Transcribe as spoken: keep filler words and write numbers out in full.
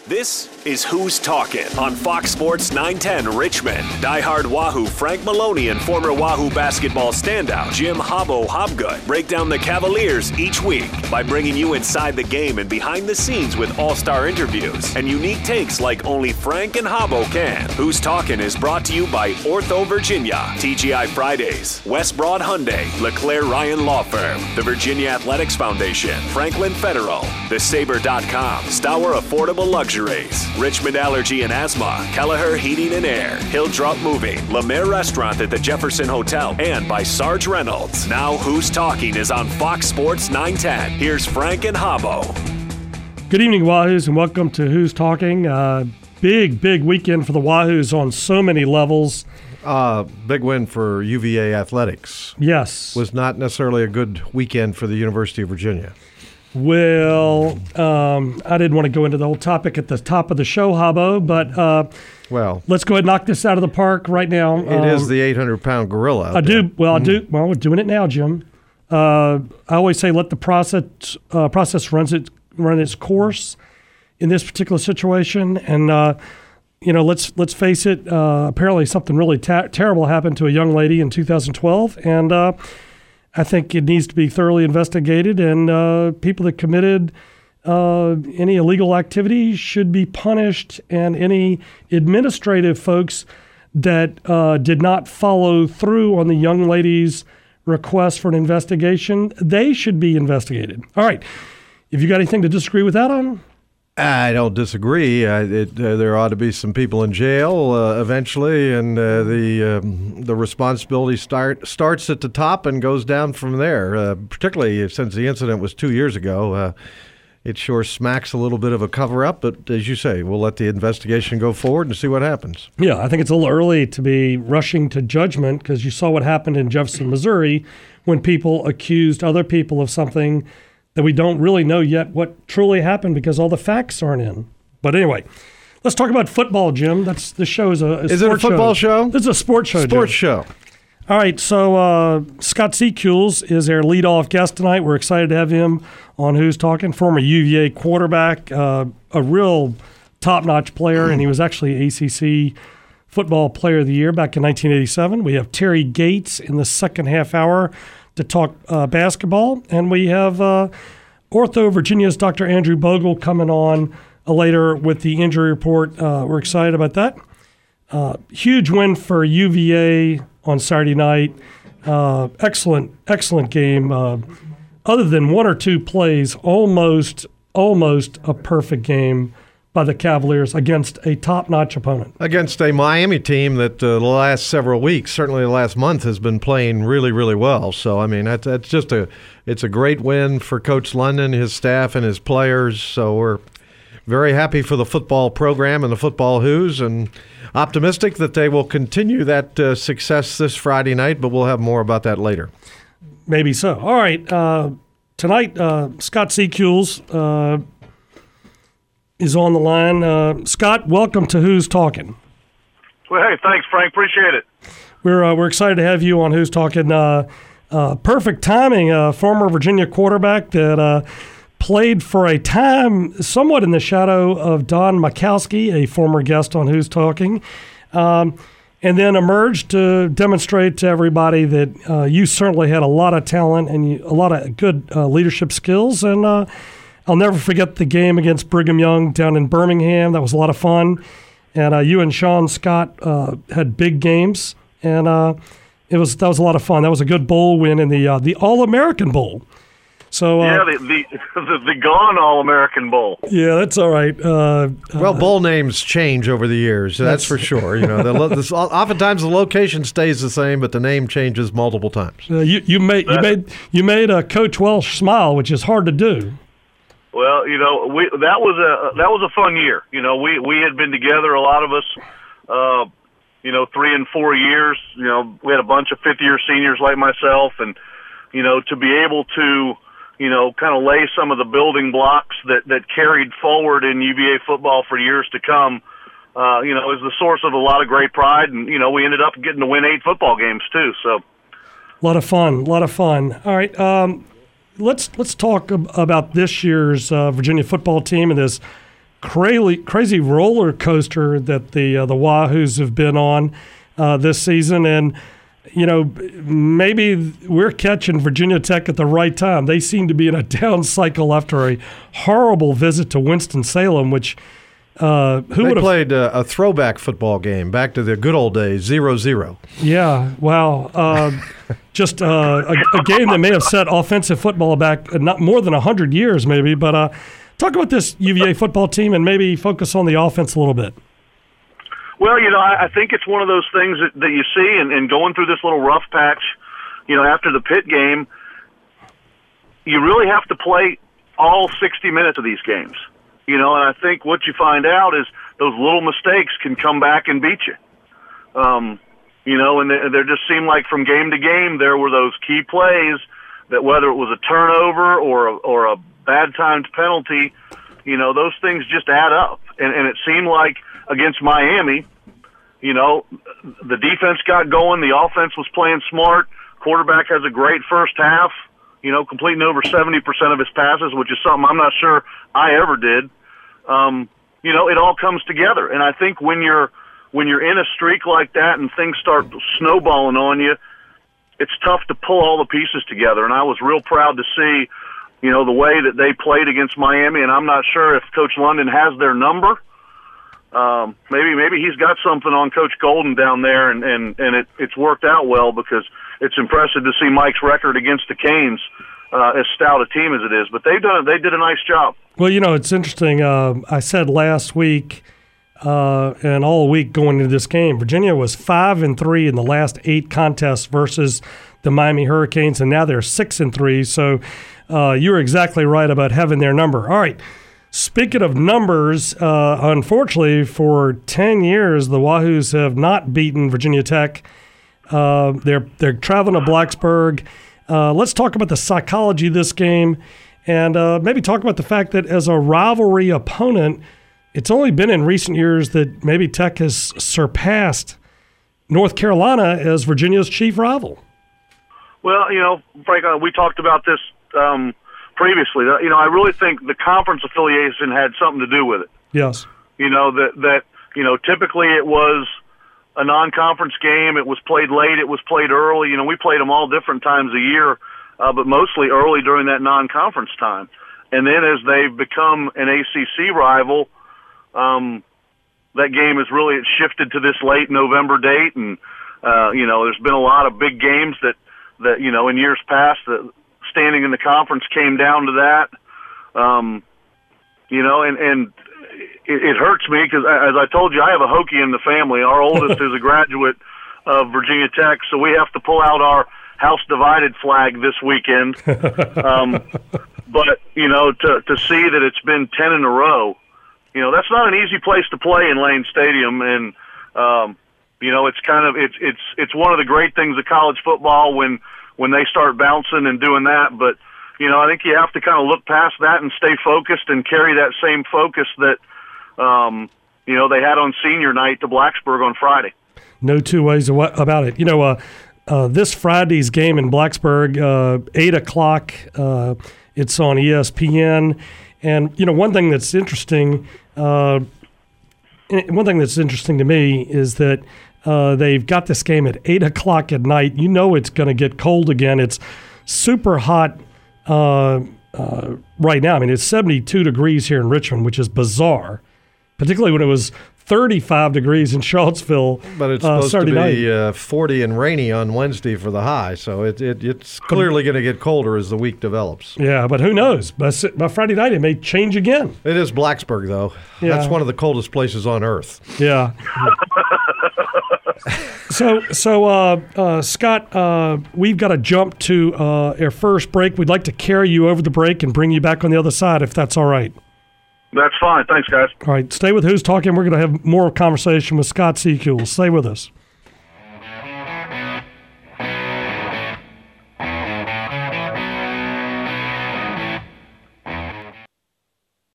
This is Who's Talking on Fox Sports nine ten Richmond. Diehard Wahoo Frank Maloney and former Wahoo basketball standout Jim Hobbo Hobgood break down the Cavaliers each week by bringing you inside the game and behind the scenes with all-star interviews and unique takes like only Frank and Hobbo can. Who's Talking is brought to you by Ortho Virginia, T G I Fridays, West Broad Hyundai, LeClaire Ryan Law Firm, the Virginia Athletics Foundation, Franklin Federal, the Sabre dot com, Stour Affordable Luxuries, Richmond Allergy and Asthma, Kelleher Heating and Air, Hildrop Moving, Lemaire Restaurant at the Jefferson Hotel, and by Sarge Reynolds. Now Who's Talking is on Fox Sports nine ten. Here's Frank and Hobbo. Good evening, Wahoos, and welcome to Who's Talking. Uh, big, big weekend for the Wahoos on so many levels. Uh, big win for U V A athletics. Yes. Was not necessarily a good weekend for the University of Virginia. Well, um, I didn't want to go into the whole topic at the top of the show, Hobbo, but uh, well, let's go ahead and knock this out of the park right now. It um, is the eight hundred pound gorilla. Out I there. do. Well, mm-hmm. I do. Well, we're doing it now, Jim. Uh, I always say let the process uh, process runs it run its course in this particular situation, and uh, you know, let's let's face it. Uh, apparently, something really ta- terrible happened to a young lady in two thousand twelve, and uh, I think it needs to be thoroughly investigated, and uh, people that committed uh, any illegal activity should be punished, and any administrative folks that uh, did not follow through on the young lady's request for an investigation, they should be investigated. All right. Have you got anything to disagree with that on? I don't disagree. I, it, uh, there ought to be some people in jail uh, eventually, and uh, the um, the responsibility start starts at the top and goes down from there. Uh, particularly since the incident was two years ago, uh, it sure smacks a little bit of a cover-up. But as you say, we'll let the investigation go forward and see what happens. Yeah, I think it's a little early to be rushing to judgment, because you saw what happened in Jefferson, Missouri, when people accused other people of something that we don't really know yet what truly happened because all the facts aren't in. But anyway, let's talk about football, Jim. That's the show is a, a is it a football show? show? This is a sports show. Sports Jim. show. All right. So uh, Scott Secules is our leadoff guest tonight. We're excited to have him on Who's Talking. Former U V A quarterback, uh, a real top-notch player, and he was actually A C C Football Player of the Year back in nineteen eighty-seven. We have Terry Gates in the second half hour to talk uh, basketball, and we have uh, Ortho Virginia's Doctor Andrew Bogle coming on uh, later with the injury report. Uh, we're excited about that. Uh, huge win for U V A on Saturday night. Uh, excellent, excellent game. Uh, other than one or two plays, almost, almost a perfect game by the Cavaliers against a top-notch opponent. Against a Miami team that uh, the last several weeks, certainly the last month, has been playing really, really well. So, I mean, that's, that's just a it's a great win for Coach London, his staff, and his players. So we're very happy for the football program and the football Who's, and optimistic that they will continue that uh, success this Friday night, but we'll have more about that later. Maybe so. All right. Uh, tonight, uh, Scott Secules uh is on the line. Uh, Scott, welcome to Who's Talking. Well, hey, thanks, Frank. Appreciate it. We're uh, we're excited to have you on Who's Talking. Uh, uh, perfect timing. Uh, former Virginia quarterback that uh, played for a time somewhat in the shadow of Don Makowski, a former guest on Who's Talking, um, and then emerged to demonstrate to everybody that uh, you certainly had a lot of talent and you, a lot of good uh, leadership skills. And uh, I'll never forget the game against Brigham Young down in Birmingham. That was a lot of fun. And uh, you and Sean Scott uh, had big games, and uh, it was that was a lot of fun. That was a good bowl win in the uh, the All-American Bowl. So uh, yeah, the the, the, the gone All-American Bowl. Yeah, that's all right. Uh, well, uh, bowl names change over the years. That's, that's for sure. You know, the, lo- this, oftentimes the location stays the same, but the name changes multiple times. Uh, you you made you made you made uh, Coach Welsh smile, which is hard to do. Well, you know, we that was a that was a fun year. You know, we we had been together, a lot of us, uh, you know, three and four years. You know, we had a bunch of fifth year seniors like myself, and you know, to be able to, you know, kind of lay some of the building blocks that that carried forward in U V A football for years to come, uh, you know, is the source of a lot of great pride. And you know, we ended up getting to win eight football games too. So, a lot of fun, a lot of fun. All right. Um, Let's let's talk ab- about this year's uh, Virginia football team and this crazy crazy roller coaster that the uh, the Wahoos have been on uh, this season, and you know, maybe we're catching Virginia Tech at the right time. They seem to be in a down cycle after a horrible visit to Winston-Salem, which uh, who would have played uh, a throwback football game back to the good old days, zero zero. Yeah, wow. Uh, just uh, a, a game that may have set offensive football back not more than one hundred years maybe. But uh, talk about this U V A football team and maybe focus on the offense a little bit. Well, you know, I, I think it's one of those things that, that you see, and, and going through this little rough patch, you know, after the Pitt game, you really have to play all sixty minutes of these games. You know, and I think what you find out is those little mistakes can come back and beat you. Um, you know, and there just seemed like from game to game there were those key plays that whether it was a turnover or a, or a bad timed penalty, you know, those things just add up. And, and it seemed like against Miami, you know, the defense got going, the offense was playing smart, quarterback has a great first half, you know, completing over seventy percent of his passes, which is something I'm not sure I ever did. Um, you know, it all comes together. And I think when you're when you're in a streak like that and things start snowballing on you, it's tough to pull all the pieces together. And I was real proud to see, you know, the way that they played against Miami, and I'm not sure if Coach London has their number. Um, maybe maybe he's got something on Coach Golden down there, and, and, and it, it's worked out well because it's impressive to see Mike's record against the Canes, uh, as stout a team as it is. But they've done they did a nice job. Well, you know, it's interesting. Uh, I said last week uh, and all week going into this game, Virginia was five and three in the last eight contests versus the Miami Hurricanes, and now they're six and three. So uh, you were exactly right about having their number. All right. Speaking of numbers, uh, unfortunately, for ten years, the Wahoos have not beaten Virginia Tech. Uh, they're they're traveling to Blacksburg. Uh, let's talk about the psychology of this game, and uh, maybe talk about the fact that as a rivalry opponent, it's only been in recent years that maybe Tech has surpassed North Carolina as Virginia's chief rival. Well, you know, Frank, uh, we talked about this um, previously. You know, I really think the conference affiliation had something to do with it. Yes. You know, that, that you know, typically it was a non-conference game. It was played late. It was played early. You know, we played them all different times a year, uh, but mostly early during that non-conference time. And then as they've become an A C C rival, um, that game has really shifted to this late November date. And, uh, you know, there's been a lot of big games that, that you know, in years past, that standing in the conference came down to that. Um, you know, and, and it, it hurts me because, as I told you, I have a Hokie in the family. Our oldest is a graduate of Virginia Tech, so we have to pull out our house divided flag this weekend. Um, but, you know, to, to see that it's been ten in a row, you know, that's not an easy place to play in Lane Stadium. And, um, you know, it's kind of, it's, it's, it's one of the great things of college football when, when they start bouncing and doing that. But, you know, I think you have to kind of look past that and stay focused and carry that same focus that, um, you know, they had on senior night to Blacksburg on Friday. No two ways about it. You know, uh, uh, this Friday's game in Blacksburg, uh, eight o'clock, uh, it's on E S P N. And, you know, one thing that's interesting, uh, one thing that's interesting to me is that uh, they've got this game at eight o'clock at night. You know it's going to get cold again. It's super hot uh, uh, right now. I mean, it's seventy-two degrees here in Richmond, which is bizarre, particularly when it was thirty-five degrees in Charlottesville. But it's uh, supposed Saturday to be uh, forty and rainy on Wednesday for the high, so it, it it's clearly going to get colder as the week develops. Yeah, but who knows? By, by Friday night, it may change again. It is Blacksburg, though. Yeah. That's one of the coldest places on earth. Yeah. so, so uh, uh, Scott, uh, we've got to jump to uh, our first break. We'd like to carry you over the break and bring you back on the other side, if that's all right. That's fine. Thanks, guys. All right, stay with Who's Talking. We're going to have more conversation with Scott Secules. Stay with us.